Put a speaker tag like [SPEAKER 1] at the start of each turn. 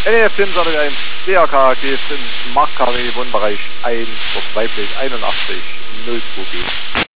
[SPEAKER 1] NEF 10 DAK geht ins Marktkarree Wohnbereich 1, weiblich 81, 02G.